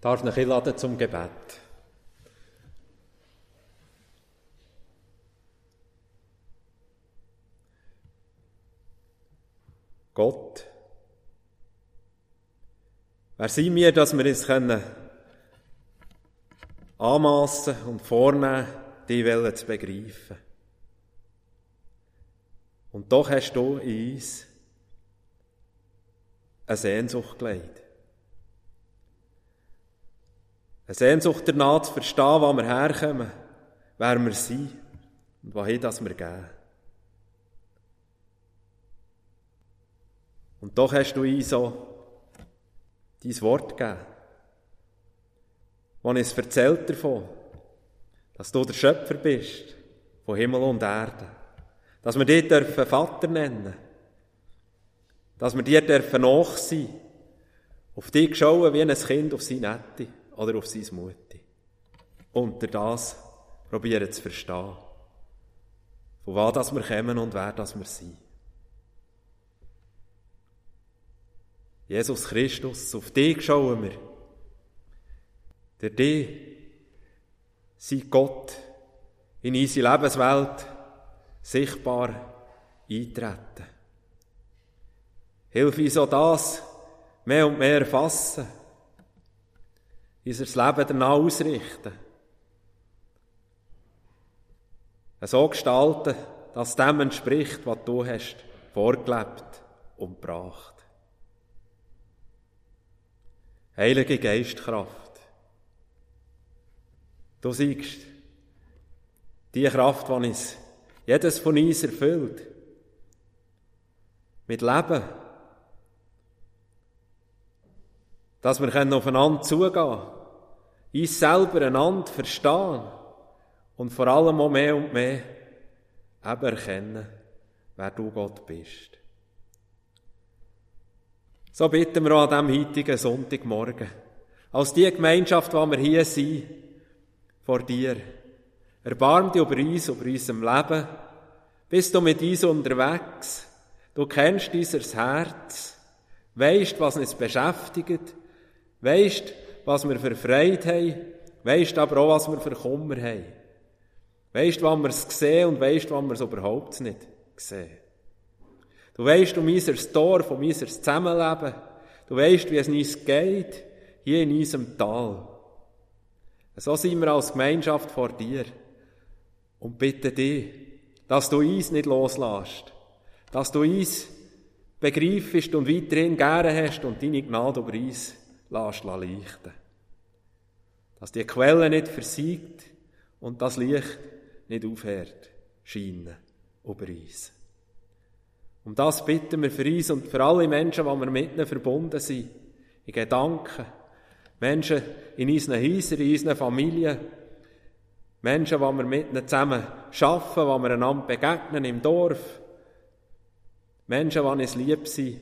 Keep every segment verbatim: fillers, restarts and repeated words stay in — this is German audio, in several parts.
Darf ich einladen zum Gebet. Gott, wer sind wir, dass wir uns können anmassen und vornehmen, die Welle zu begreifen? Und doch hast du in uns eine Sehnsucht gelegt. Eine Sehnsucht danach zu verstehen, wo wir herkommen, wer wir sind und wohin das wir gehen. Und doch hast du uns so dein Wort gegeben, wo uns erzählt davon, dass du der Schöpfer bist von Himmel und Erde, dass wir dich dürfen Vater nennen, dass wir dir dürfen nach sein, auf dich schauen wie ein Kind auf seine Nette oder auf seine Mutter. Und das probieren zu verstehen, von wo das wir kommen und wer das wir sind. Jesus Christus, auf dich schauen wir. Der dich, sei Gott, in unsere Lebenswelt sichtbar eintreten. Hilf uns auch das mehr und mehr erfassen, unser Leben danach ausrichten, so gestalten, dass es dem entspricht, was du hast vorgelebt und gebracht. Heilige Geistkraft, du siegst die Kraft, die uns jedes von uns erfüllt, mit Leben, dass wir aufeinander zugehen können, uns selber einander verstehen und vor allem auch mehr und mehr eben erkennen, wer du Gott bist. So bitten wir auch an diesem heutigen Sonntagmorgen, als die Gemeinschaft, wo wir hier sind, vor dir. Erbarm dich über uns, über unserem Leben. Bist du mit uns unterwegs? Du kennst unser Herz, weisst, was uns beschäftigt, weisst, was wir für Freude haben, weisst aber auch, was wir für Kummer haben. Weisst, wann wir es sehen und weisst, wann wir es überhaupt nicht sehen. Du weisst um unser Dorf, um unser Zusammenleben. Du weisst, wie es uns geht, hier in unserem Tal. So sind wir als Gemeinschaft vor dir und bitten dich, dass du uns nicht loslässt, dass du uns begreifst und weiterhin gerne hast und deine Gnade über uns lässt leuchten. Dass die Quelle nicht versiegt und das Licht nicht aufhört scheinen über uns. Um das bitten wir für uns und für alle Menschen, die wir mit ihnen verbunden sind, in Gedanken. Menschen in unseren Häusern, in unseren Familien. Menschen, die wir mit ihnen zusammen arbeiten, die wir einander begegnen im Dorf. Menschen, die uns lieb sind,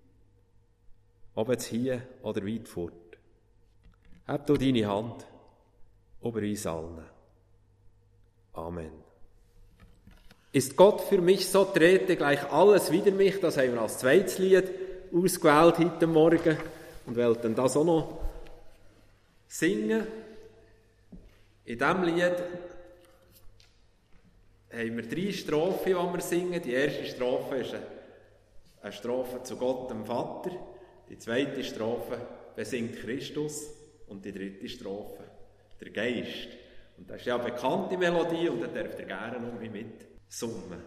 ob jetzt hier oder weit fort. Heb du deine Hand über uns allen. Amen. Ist Gott für mich, so trete gleich alles wider mich. Das haben wir als zweites Lied ausgewählt heute Morgen und wollten das auch noch singen. In diesem Lied haben wir drei Strophen, die wir singen. Die erste Strophe ist eine Strophe zu Gott, dem Vater. Die zweite Strophe besingt Christus. Und die dritte Strophe der Geist. Und das ist ja eine bekannte Melodie und da dürft ihr gerne noch mit summen.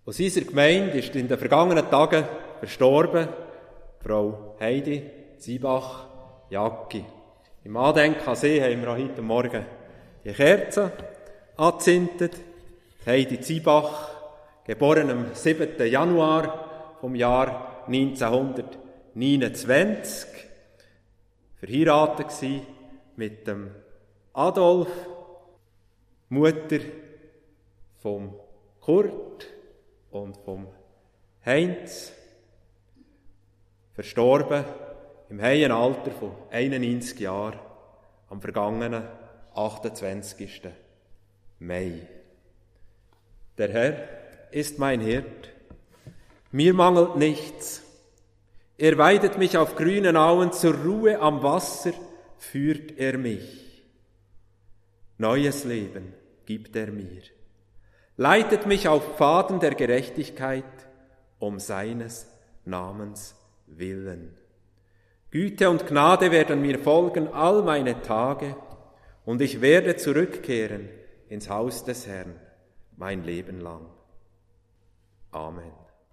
Aus unserer Gemeinde ist in den vergangenen Tagen verstorben Frau Heidi Ziebach-Jacki. Im Andenken an sie haben wir auch heute Morgen die Kerzen angezündet. Heidi Ziebach, geboren am siebten Januar vom Jahr neunzehnhundertneunundzwanzig, verheiratet gsi mit dem Adolf, Mutter vom Kurt und vom Heinz, verstorben im hohen Alter von einundneunzig Jahren am vergangenen achtundzwanzigsten Mai. Der Herr ist mein Hirt, mir mangelt nichts. Er weidet mich auf grünen Auen, zur Ruhe am Wasser führt er mich. Neues Leben gibt er mir, leitet mich auf Pfaden der Gerechtigkeit, um seines Namens willen. Güte und Gnade werden mir folgen all meine Tage, und ich werde zurückkehren ins Haus des Herrn mein Leben lang. Amen.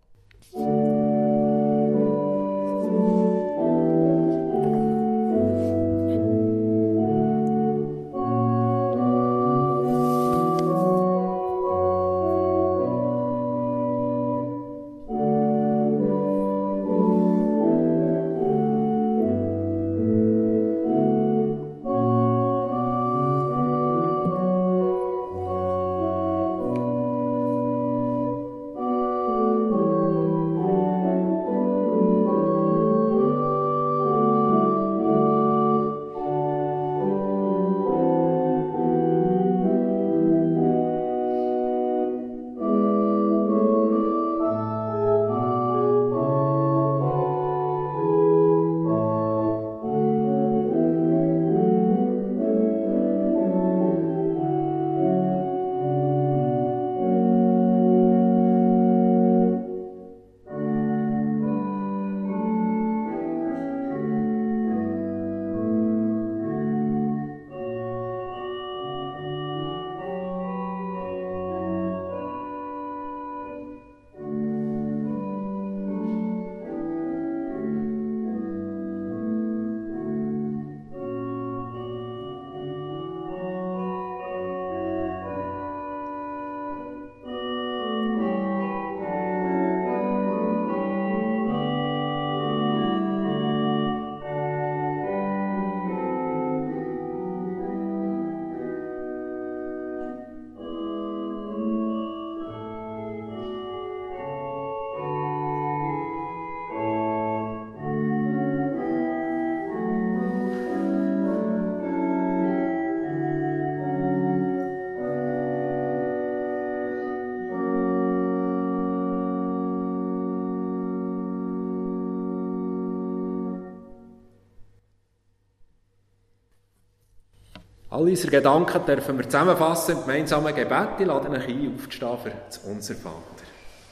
All unsere Gedanken dürfen wir zusammenfassen im gemeinsamen Gebet. Ich lade euch ein, aufzustehen für das Unser Vater.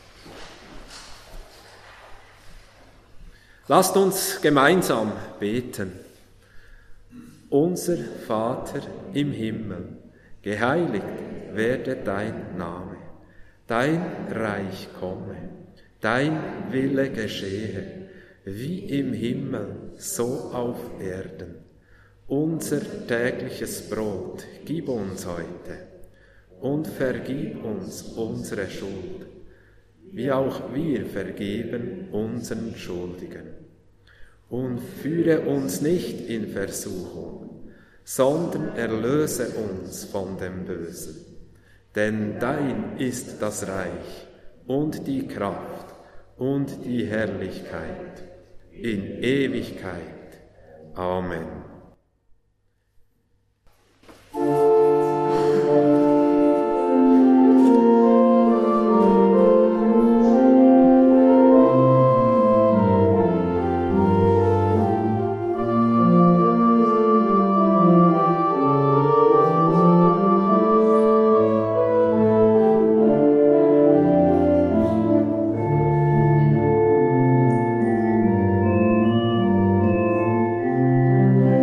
Lasst uns gemeinsam beten. Unser Vater im Himmel, geheiligt werde dein Name, dein Reich komme, dein Wille geschehe, wie im Himmel, so auf Erden. Unser tägliches Brot gib uns heute und vergib uns unsere Schuld, wie auch wir vergeben unseren Schuldigen. Und führe uns nicht in Versuchung, sondern erlöse uns von dem Bösen. Denn dein ist das Reich und die Kraft und die Herrlichkeit in Ewigkeit. Amen. Amen.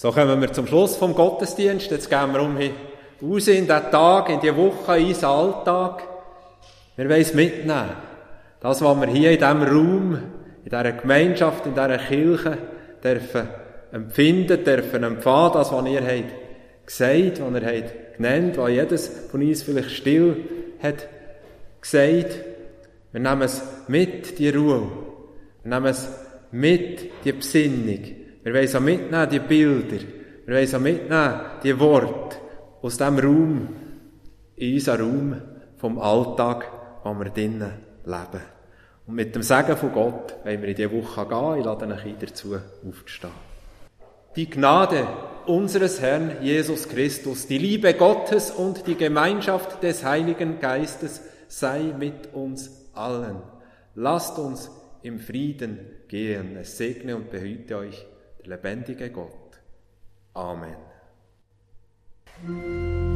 So kommen wir zum Schluss vom Gottesdienst. Jetzt gehen wir um raus in diesen Tag, in die Woche, in unseren Alltag. Wir wollen es mitnehmen. Das, was wir hier in diesem Raum, in dieser Gemeinschaft, in dieser Kirche dürfen empfinden, dürfen empfangen, das, was ihr habt gesagt, was ihr habt genannt, was jedes von uns vielleicht still hat gesagt. Wir nehmen es mit, die Ruhe. Wir nehmen es mit, die Besinnung. Wir wollen es auch mitnehmen, die Bilder. Wir wollen es auch mitnehmen, die Worte aus diesem Raum, in unseren Raum vom Alltag, wo wir drinnen leben. Und mit dem Segen von Gott wollen wir in diese Woche gehen. Ich lade euch ein, dazu aufzustehen. Die Gnade unseres Herrn Jesus Christus, die Liebe Gottes und die Gemeinschaft des Heiligen Geistes sei mit uns allen. Lasst uns im Frieden gehen. Es segne und behüte euch der lebendige Gott. Amen.